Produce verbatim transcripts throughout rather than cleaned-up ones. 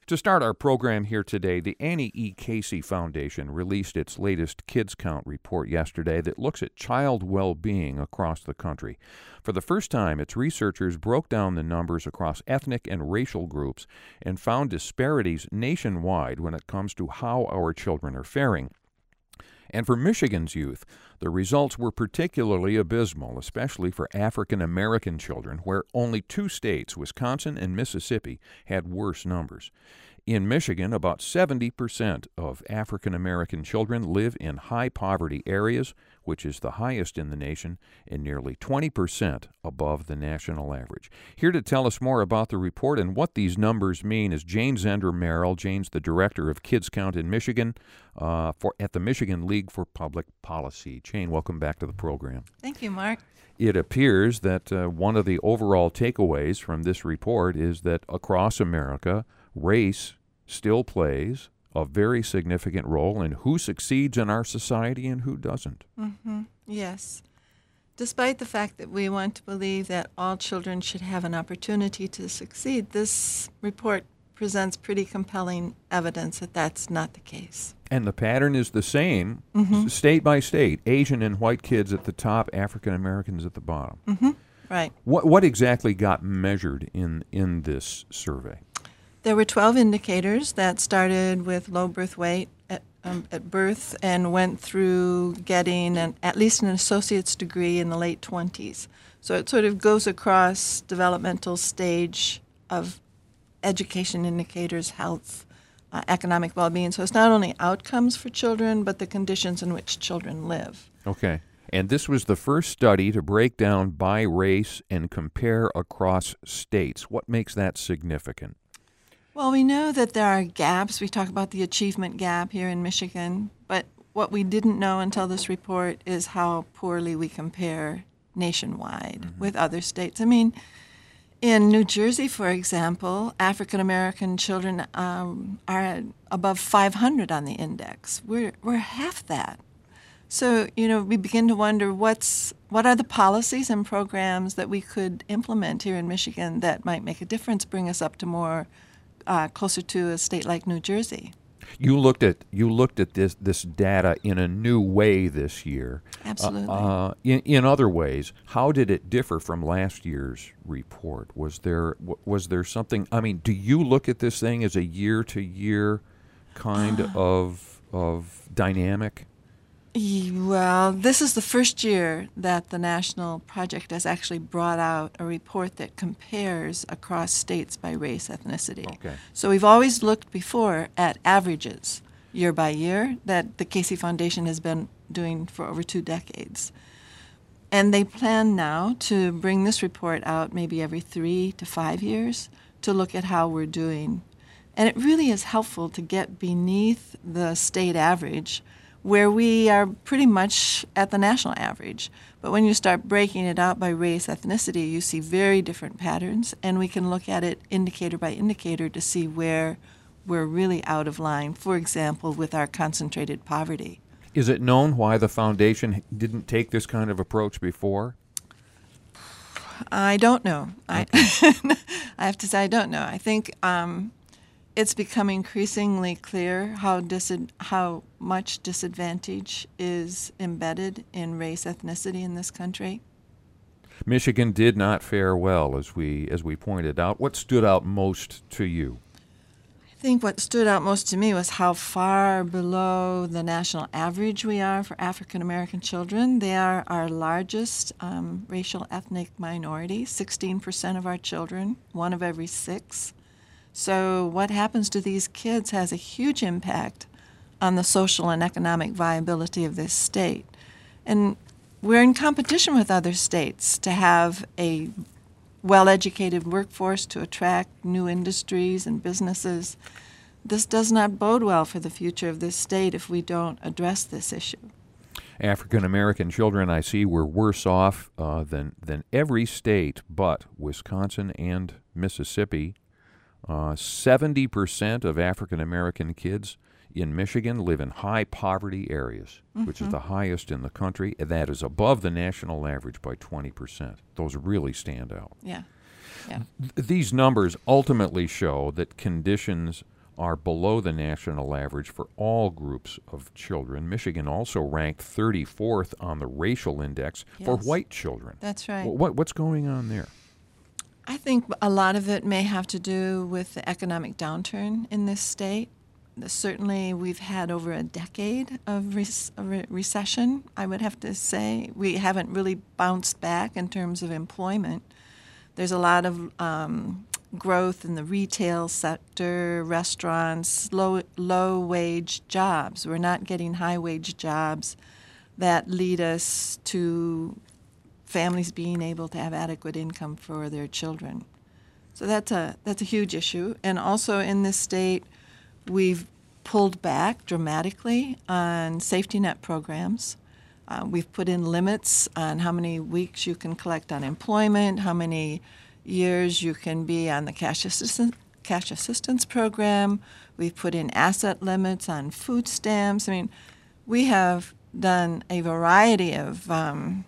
To start our program here today, the Annie E. Casey Foundation released its latest Kids Count report yesterday that looks at child well-being across the country. For the first time, its researchers broke down the numbers across ethnic and racial groups and found disparities nationwide when it comes to how our children are faring. And for Michigan's youth, the results were particularly abysmal, especially for African American children, where only two states, Wisconsin and Mississippi, had worse numbers. In Michigan, about seventy percent of African American children live in high-poverty areas, which is the highest in the nation, and nearly twenty percent above the national average. Here to tell us more about the report and what these numbers mean is Jane Zender Merrill. Jane's the director of Kids Count in Michigan uh, for at the Michigan League for Public Policy. Jane, welcome back to the program. Thank you, Mark. It appears that uh, one of the overall takeaways from this report is that across America, race still plays a very significant role in who succeeds in our society and who doesn't. Mm-hmm. Yes. Despite the fact that we want to believe that all children should have an opportunity to succeed, this report presents pretty compelling evidence that that's not the case. And the pattern is the same, mm-hmm. state by state. Asian and white kids at the top, African Americans at the bottom. Mm-hmm. Right. What what exactly got measured in, in this survey? There were twelve indicators that started with low birth weight at, um, at birth and went through getting an, at least an associate's degree in the late twenties. So it sort of goes across developmental stage of education indicators, health, uh, economic well-being. So it's not only outcomes for children, but the conditions in which children live. Okay. And this was the first study to break down by race and compare across states. What makes that significant? Well, we know that there are gaps. We talk about the achievement gap here in Michigan, but what we didn't know until this report is how poorly we compare nationwide mm-hmm. with other states. I mean, in New Jersey, for example, African American children um, are above five hundred on the index. We're we're half that. So, you know, we begin to wonder what's what are the policies and programs that we could implement here in Michigan that might make a difference, bring us up to more Uh, closer to a state like New Jersey. You looked at you looked at this this data in a new way this year. Absolutely. Uh, uh, in in other ways, how did it differ from last year's report? Was there was there something? I mean, do you look at this thing as a year to year kind uh, of of dynamic? Well, this is the first year that the national project has actually brought out a report that compares across states by race, ethnicity. Okay. So we've always looked before at averages year by year that the Casey Foundation has been doing for over two decades. And they plan now to bring this report out maybe every three to five years to look at how we're doing. And it really is helpful to get beneath the state average, where we are pretty much at the national average. But when you start breaking it out by race, ethnicity, you see very different patterns, and we can look at it indicator by indicator to see where we're really out of line, for example, with our concentrated poverty. Is it known why the foundation didn't take this kind of approach before? I don't know. Okay. I, I have to say I don't know. I think um, it's become increasingly clear how dis- how much disadvantage is embedded in race, ethnicity in this country. Michigan did not fare well, as we as we pointed out. What stood out most to you? I think what stood out most to me was how far below the national average we are for African American children. They are our largest um, racial ethnic minority, sixteen percent of our children, one of every six. So what happens to these kids has a huge impact on the social and economic viability of this state. And we're in competition with other states to have a well-educated workforce to attract new industries and businesses. This does not bode well for the future of this state if we don't address this issue. African American children, I see, were worse off uh, than, than every state but Wisconsin and Mississippi. Uh, seventy percent of African American kids in Michigan live in high poverty areas, mm-hmm. which is the highest in the country, and that is above the national average by twenty percent. Those really stand out. Yeah. Yeah. Th- these numbers ultimately show that conditions are below the national average for all groups of children. Michigan also ranked thirty-fourth on the racial index for Yes. white children. That's right. Wh- What, what's going on there? I think a lot of it may have to do with the economic downturn in this state. Certainly, we've had over a decade of rec- re- recession, I would have to say. We haven't really bounced back in terms of employment. There's a lot of um, growth in the retail sector, restaurants, low, low-wage jobs. We're not getting high-wage jobs that lead us to families being able to have adequate income for their children. So that's a that's a huge issue. And also in this state, we've pulled back dramatically on safety net programs. Uh, we've put in limits on how many weeks you can collect unemployment, how many years you can be on the cash assistance cash assistance program. We've put in asset limits on food stamps. I mean, we have done a variety of um,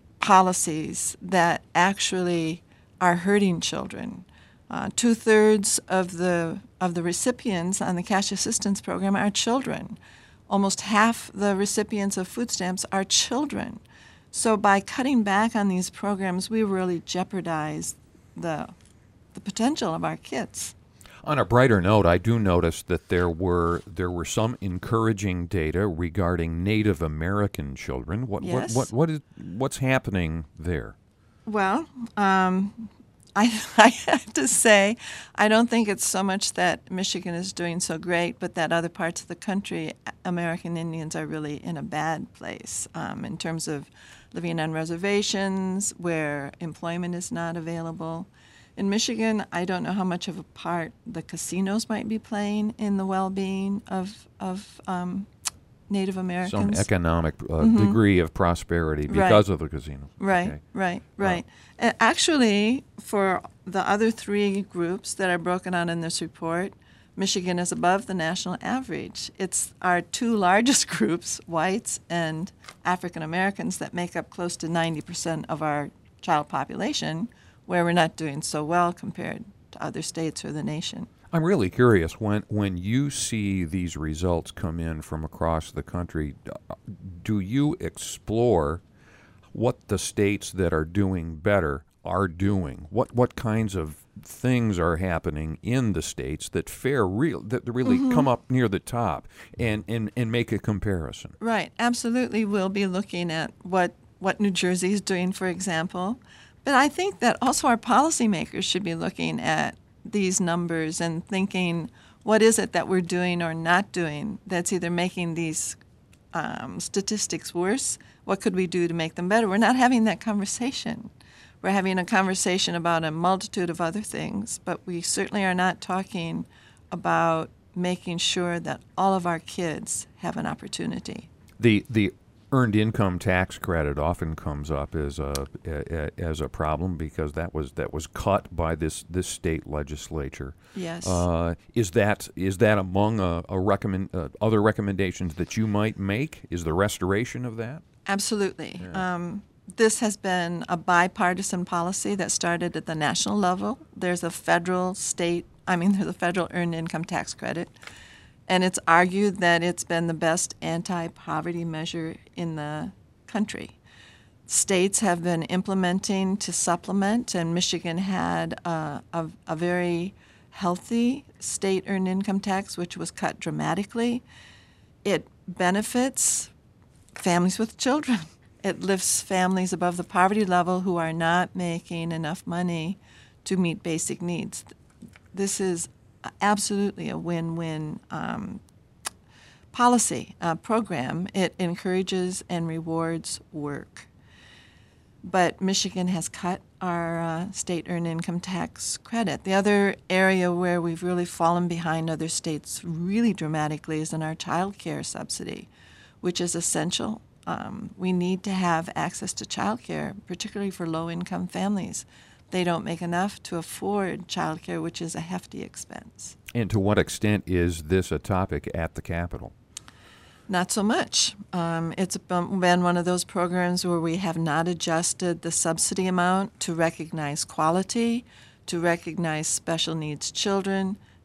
policies that actually are hurting children. Uh, two-thirds of the of the recipients on the cash assistance program are children. Almost half the recipients of food stamps are children. So by cutting back on these programs, we really jeopardize the the potential of our kids. On a brighter note, I do notice that there were there were some encouraging data regarding Native American children. What Yes. what what, what is what's happening there? Well, um, I, I have to say, I don't think it's so much that Michigan is doing so great, but that other parts of the country, American Indians are really in a bad place um, in terms of living on reservations where employment is not available. In Michigan, I don't know how much of a part the casinos might be playing in the well-being of of um, Native Some Americans. economic uh, Mhm. degree of prosperity Right. because of the casino. Right, Okay. right, right. Uh, actually, for the other three groups that are broken out in this report, Michigan is above the national average. It's our two largest groups, whites and African Americans, that make up close to ninety percent of our child population, where we're not doing so well compared to other states or the nation. I'm really curious, when when you see these results come in from across the country, uh, do you explore what the states that are doing better are doing? What what kinds of things are happening in the states that fare real that really Mm-hmm. come up near the top, and, and, and make a comparison? Right, absolutely. We'll be looking at what, what New Jersey is doing, for example. But I think that also our policymakers should be looking at these numbers and thinking, what is it that we're doing or not doing that's either making these um, statistics worse? What could we do to make them better? We're not having that conversation. We're having a conversation about a multitude of other things, but we certainly are not talking about making sure that all of our kids have an opportunity. The the earned income tax credit often comes up as a, a as a problem because that was that was cut by this, this state legislature. Yes. Uh, is that is that among a, a recommend uh, other recommendations that you might make? Is the restoration of that? Absolutely. Um, this has been a bipartisan policy that started at the national level. There's a federal, state, I mean, there's a federal earned income tax credit. And it's argued that it's been the best anti-poverty measure in the country. States have been implementing to supplement, and Michigan had a, a, a very healthy state earned income tax, which was cut dramatically. It benefits families with children. It lifts families above the poverty level who are not making enough money to meet basic needs. This is absolutely a win-win um, policy uh, program. It encourages and rewards work. But Michigan has cut our uh, state earned income tax credit. The other area where we've really fallen behind other states really dramatically is in our child care subsidy, which is essential. Um, we need to have access to child care, particularly for low-income families. They don't make enough to afford child care, which is a hefty expense. And to what extent is this a topic at the Capitol? Not so much. Um, it's been one of those programs where we have not adjusted the subsidy amount to recognize quality, to recognize special needs children,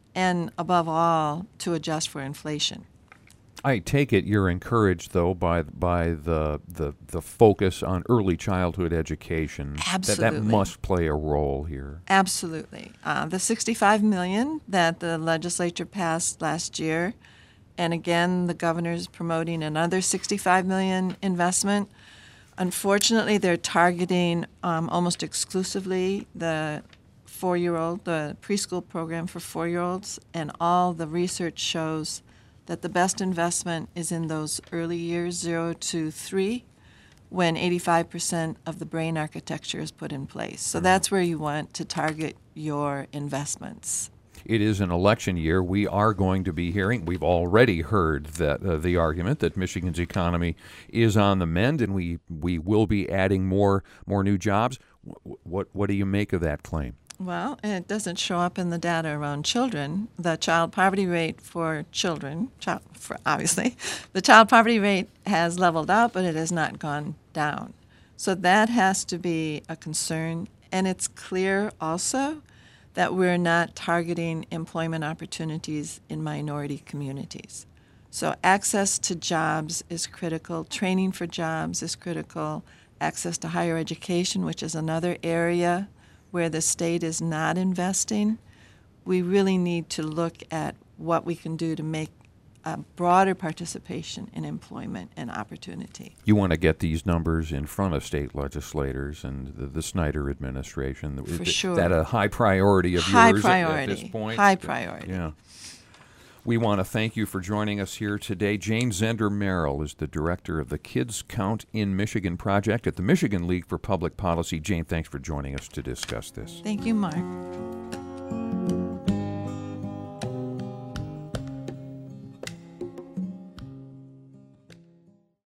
and above all, to adjust for inflation. I take it you're encouraged, though, by by the the, the focus on early childhood education. Absolutely. That, that must play a role here. Absolutely. Uh, the sixty-five million dollars that the legislature passed last year, and again, the governor's promoting another sixty-five million dollars investment. Unfortunately, they're targeting um, almost exclusively the four-year-old, the preschool program for four-year-olds, and all the research shows that the best investment is in those early years, zero to three, when eighty-five percent of the brain architecture is put in place. So that's where you want to target your investments. It is an election year. We are going to be hearing, we've already heard that uh, the argument that Michigan's economy is on the mend, and we, we will be adding more more new jobs. What, what, what do you make of that claim? Well, it doesn't show up in the data around children. The child poverty rate for children, child, for obviously, the child poverty rate has leveled out, but it has not gone down. So that has to be a concern. And it's clear also that we're not targeting employment opportunities in minority communities. So access to jobs is critical. Training for jobs is critical. Access to higher education, which is another area where the state is not investing. We really need to look at what we can do to make a broader participation in employment and opportunity. You want to get these numbers in front of state legislators and the, the Snyder administration. For is sure. that a high priority of high yours priority. At, at this point? High priority. Yeah. We want to thank you for joining us here today. Jane Zender Merrill is the director of the Kids Count in Michigan project at the Michigan League for Public Policy. Jane, thanks for joining us to discuss this. Thank you, Mark.